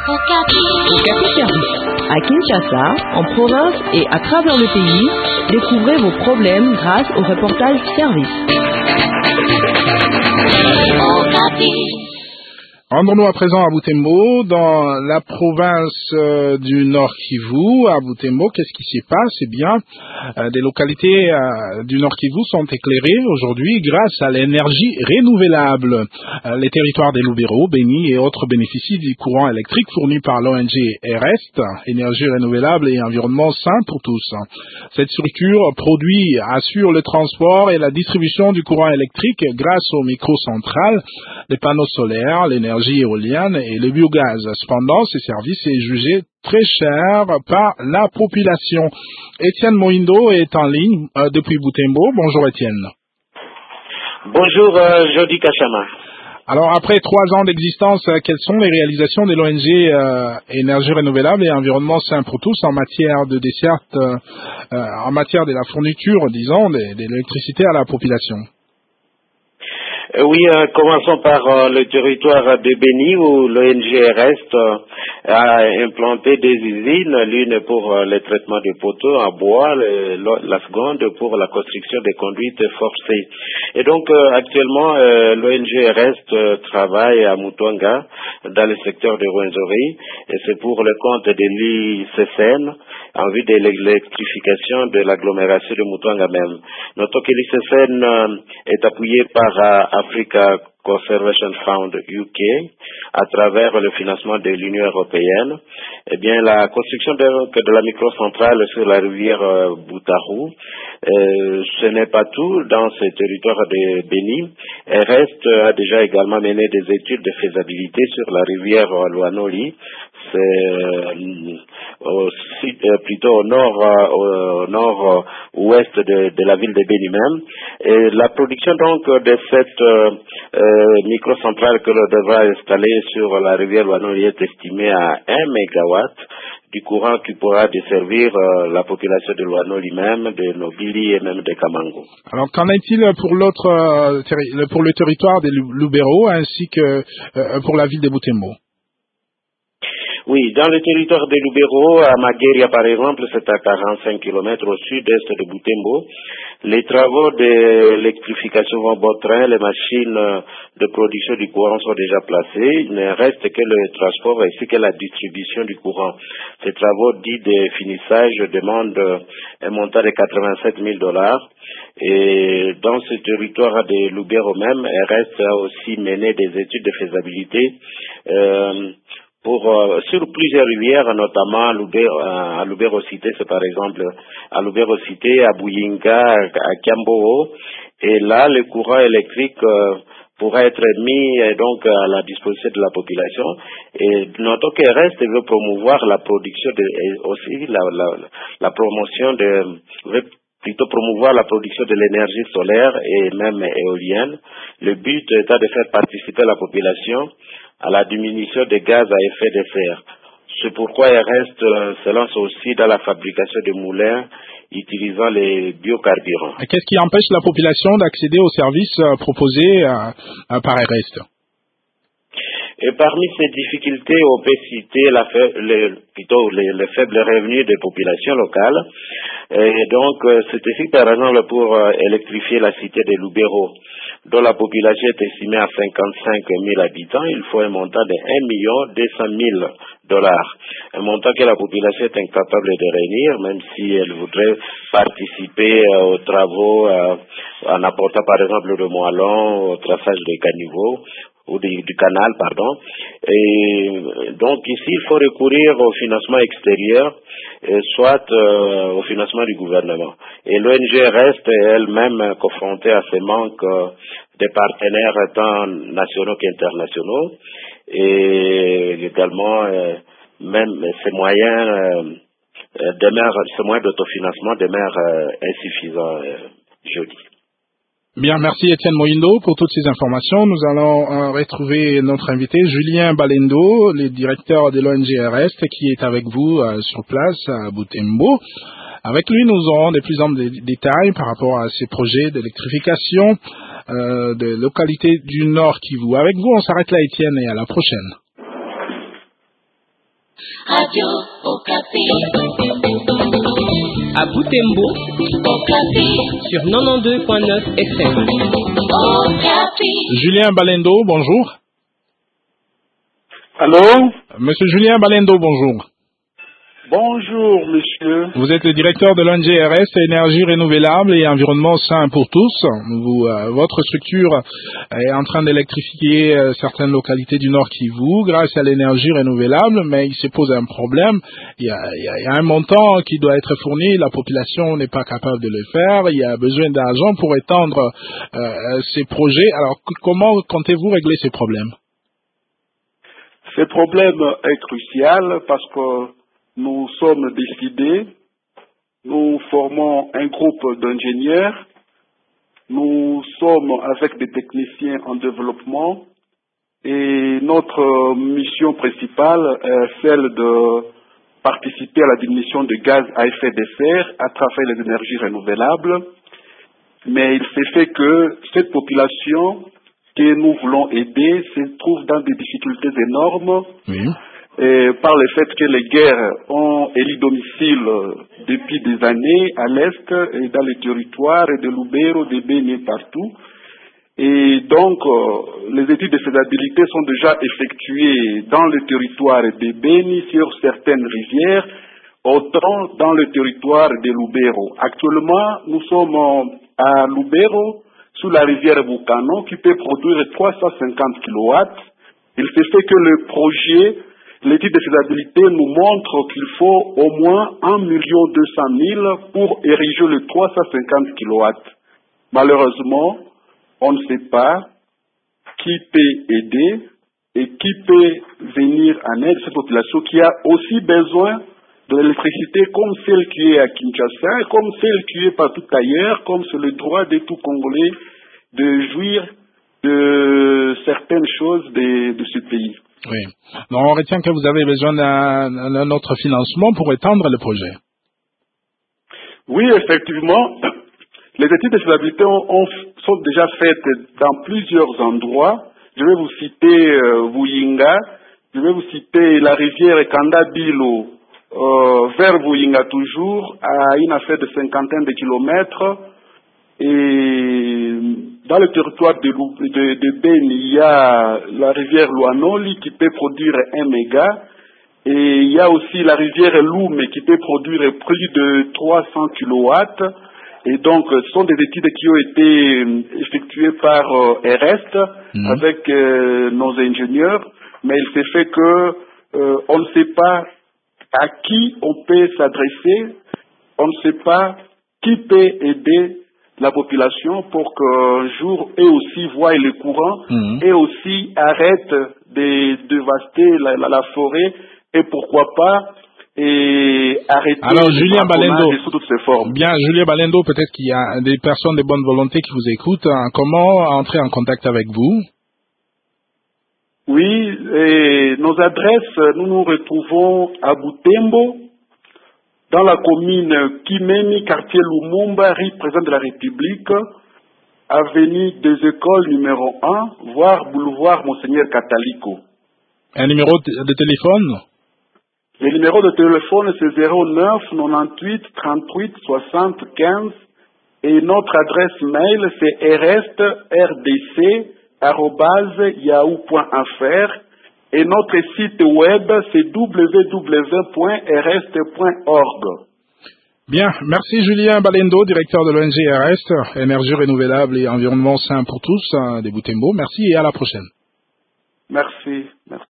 Okapi Service. À Kinshasa, en province et à travers le pays, découvrez vos problèmes grâce au reportage Service. Rendons-nous à présent à Butembo, dans la province du Nord Kivu. À Butembo, qu'est-ce qui s'y passe? Eh bien, des localités du Nord Kivu sont éclairées aujourd'hui grâce à l'énergie renouvelable. Les territoires des Lubero, Beni et autres bénéficient du courant électrique fourni par l'ONG EREST, énergie renouvelable et environnement sain pour tous. Cette structure assure le transport et la distribution du courant électrique grâce aux microcentrales, les panneaux solaires, l'énergie éolienne et le biogaz. Cependant, ces services sont jugés très chers par la population. Étienne Moindo est en ligne depuis Butembo. Bonjour Étienne. Bonjour Jody Kachama. Alors après 3 ans d'existence, quelles sont les réalisations de l'ONG Énergie renouvelable et environnement sain pour tous en matière de desserte, en matière de la fourniture, disons, de l'électricité à la population? Oui, commençons par le territoire de Beni où l'ONG REST a implanté des usines, l'une pour le traitement des poteaux en bois, la seconde pour la construction des conduites forcées. Et donc actuellement l'ONG REST travaille à Mutonga dans le secteur de Rwenzori et c'est pour le compte de l'ICCN en vue de l'électrification de l'agglomération de Mutonga même. Notons que l'ICCN est appuyé par Africa Conservation Fund UK à travers le financement de l'Union européenne. Eh bien, la construction de la microcentrale sur la rivière Boutaru, ce n'est pas tout dans ce territoire de Beni. REST a déjà également mené des études de faisabilité sur la rivière Loanoli. C'est plutôt au nord-ouest de la ville de Beni même. Et la production donc de cette microcentrale que l'on devra installer sur la rivière Loanoli est estimée à 1 mégawatt du courant qui pourra desservir la population de Loanoli même, de Nobili et même de Kamango. Alors qu'en est-il pour pour le territoire des Lubero ainsi que pour la ville de Butembo? Oui, dans le territoire de Lubero, à Magueria par exemple, c'est à 45 km au sud-est de Butembo. Les travaux d'électrification vont bon train, les machines de production du courant sont déjà placées. Il ne reste que le transport ainsi que la distribution du courant. Ces travaux dits de finissage demandent un montant de $87,000. Et dans ce territoire de Lubero même, REST a aussi mené des études de faisabilité sur plusieurs rivières, notamment à Lubero-Cité, c'est par exemple à Lubero-Cité, à Buyinga, à Kiambo, et là le courant électrique pourra être mis donc à la disposition de la population. Et notons que REST veut promouvoir la production veut plutôt promouvoir la production de l'énergie solaire et même éolienne. Le but étant de faire participer la population à la diminution des gaz à effet de serre. C'est pourquoi REST se lance aussi dans la fabrication de moulins utilisant les biocarburants. Et qu'est-ce qui empêche la population d'accéder aux services proposés par REST? Et parmi ces difficultés, on peut citer les faibles revenus des populations locales. Et donc, c'est ici, par exemple, pour électrifier la cité de Lubero, dont la population est estimée à 55 000 habitants, il faut un montant de $1,2 million. Un montant que la population est incapable de réunir, même si elle voudrait participer aux travaux en apportant, par exemple, le moellon, au traçage des caniveaux, ou du canal, pardon. Et donc ici, il faut recourir au financement extérieur, soit au financement du gouvernement. Et l'ONG reste elle-même confrontée à ces manques des partenaires tant nationaux qu'internationaux. Et également, même ces moyens d'autofinancement demeurent insuffisants, jeudi. Bien, merci Étienne Moindo pour toutes ces informations. Nous allons retrouver notre invité Julien Balendo, le directeur de l'ONG REST, qui est avec vous sur place à Butembo. Avec lui, nous aurons de plus en plus de détails par rapport à ces projets d'électrification de localités du Nord Kivu. Avec vous, on s'arrête là, Étienne, et à la prochaine. Radio Okapi. À Butembo, Okapi. sur 92.9 FM. Okapi. Julien Balendo, bonjour. Allô? Monsieur Julien Balendo, bonjour. Bonjour, monsieur. Vous êtes le directeur de l'ONGRS Énergie renouvelable et environnement sain pour tous. Votre structure est en train d'électrifier certaines localités du Nord Kivu grâce à l'énergie renouvelable, mais il se pose un problème. Il y a un montant qui doit être fourni, la population n'est pas capable de le faire, il y a besoin d'argent pour étendre ces projets. Alors, comment comptez-vous régler ces problèmes? Ce problème est crucial parce que nous sommes décidés, nous formons un groupe d'ingénieurs, nous sommes avec des techniciens en développement et notre mission principale est celle de participer à la diminution de gaz à effet de serre à travers les énergies renouvelables. Mais il s'est fait que cette population que nous voulons aider se trouve dans des difficultés énormes. Oui. Par le fait que les guerres ont élu domicile depuis des années à l'Est et dans les territoires de Lubero, de Beni, partout. Et donc, les études de faisabilité sont déjà effectuées dans le territoire de Beni sur certaines rivières, autant dans le territoire de Lubero. Actuellement, nous sommes à Lubero, sous la rivière Bukano, qui peut produire 350 kW. Il se fait que le projet, l'étude de faisabilité nous montre qu'il faut au moins 1,2 million pour ériger le 350 kW. Malheureusement, on ne sait pas qui peut aider et qui peut venir en aide à cette population qui a aussi besoin de l'électricité comme celle qui est à Kinshasa et comme celle qui est partout ailleurs, comme c'est le droit de tout Congolais de jouir de certaines choses de ce pays. Oui. Donc, on retient que vous avez besoin d'un autre financement pour étendre le projet. Oui, effectivement. Les études de faisabilité sont déjà faites dans plusieurs endroits. Je vais vous citer Vuyinga, je vais vous citer la rivière Kandabilo, vers Vuyinga toujours, à une affaire de cinquantaine de kilomètres. Et dans le territoire de Beni, il y a la rivière Luanoli qui peut produire 1 méga. Et il y a aussi la rivière Lume qui peut produire plus de 300 kilowatts. Et donc, ce sont des études qui ont été effectuées par REST avec nos ingénieurs. Mais il s'est fait que on ne sait pas à qui on peut s'adresser. On ne sait pas qui peut aider la population pour qu'un jour, eux aussi voient le courant et aussi arrêtent de dévaster la forêt et pourquoi pas arrêter Julien Balendo, sous toutes ses formes. Bien, Julien Balendo, peut-être qu'il y a des personnes de bonne volonté qui vous écoutent. Comment entrer en contact avec vous? Oui, et nos adresses, nous nous retrouvons à Butembo, dans la commune Kimeni, quartier Lumumba, rue président de la République, avenue des Écoles numéro 1, voire boulevard Monseigneur Catalico. Un numéro de téléphone? Le numéro de téléphone, c'est 09 98 38 60 15 et notre adresse mail, c'est restrdc@yahoo.fr et notre site web, c'est www.rst.org. Bien, merci Julien Balendo, directeur de l'ONG REST, Énergie renouvelable et environnement sain pour tous de Butembo. Merci et à la prochaine. Merci.